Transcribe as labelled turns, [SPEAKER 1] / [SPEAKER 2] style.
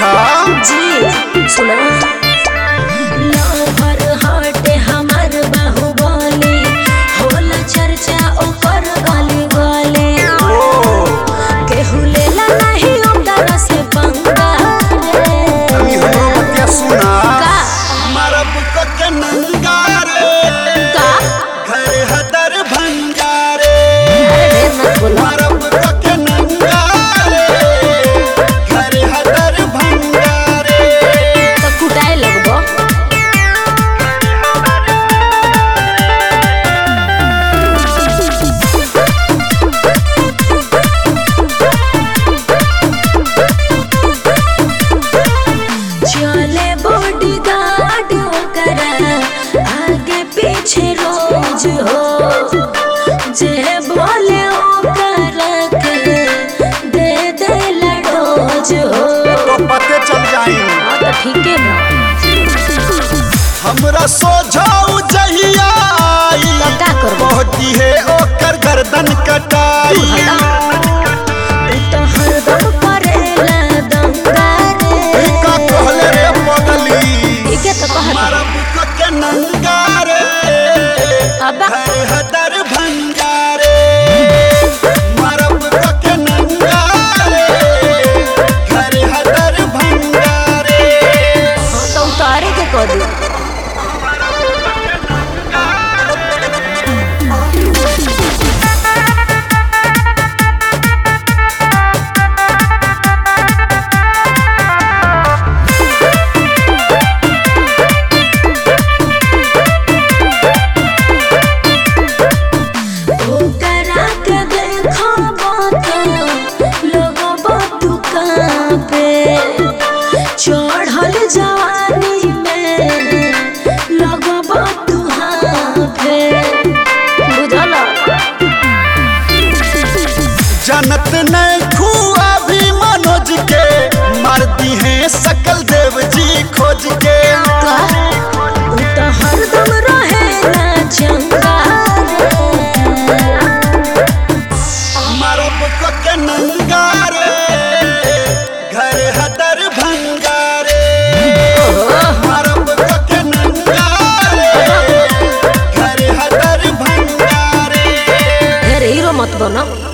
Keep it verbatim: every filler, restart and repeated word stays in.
[SPEAKER 1] अच्छा
[SPEAKER 2] जी सुना लवर हटे हमार बाहुबली होला चर्चा ओकर गली गली केहू लेला नहीं ओकरा से पंगा
[SPEAKER 1] अभी हमरो बतिया सुना
[SPEAKER 2] का
[SPEAKER 1] मरब को के नंगारे
[SPEAKER 2] का
[SPEAKER 1] घर हदर भंगारे
[SPEAKER 2] अरे ढेर मत बोलो
[SPEAKER 1] मरब को के नंगारे घर हदर भंगारे
[SPEAKER 2] तो कुटाए लगबो चले बॉडीगार्ड ओकरा आगे पीछे रोज हो जे बोले ओकरा के दे दे लडोज हो
[SPEAKER 1] तो पते चल जाई
[SPEAKER 2] हाँ तो ठीक है बा
[SPEAKER 1] हमरा सोझाऊ जहिया आई
[SPEAKER 2] तो का करबो
[SPEAKER 1] कहती है ओकर गर्दन कटाई
[SPEAKER 2] हटा उ तो हरदम करेला दंगा रे
[SPEAKER 1] का कहले रे पगली
[SPEAKER 2] ठीक है तो कह
[SPEAKER 1] मरब को के नंगारे
[SPEAKER 2] अब्बा
[SPEAKER 1] घर हदर भंगारे मरब को के नंगारे घर हदर भंगारे
[SPEAKER 2] हाँ तो उतारे के कह दी ओकरा के देखो तो लोगो दुकान पे चढ़ल जवानी में लगबो तुहाँ पे बुझल
[SPEAKER 1] जनत नहीं खुआ भी मनोज के मारती हैं सकल देव जी खोज के
[SPEAKER 2] का उ तो हरदम रहेला चंगा
[SPEAKER 1] मरब को के नंगारे घर हदर भंगारे मरब को के नंगारे घर हदर भंगारे
[SPEAKER 2] ढेर हीरो मत बनो।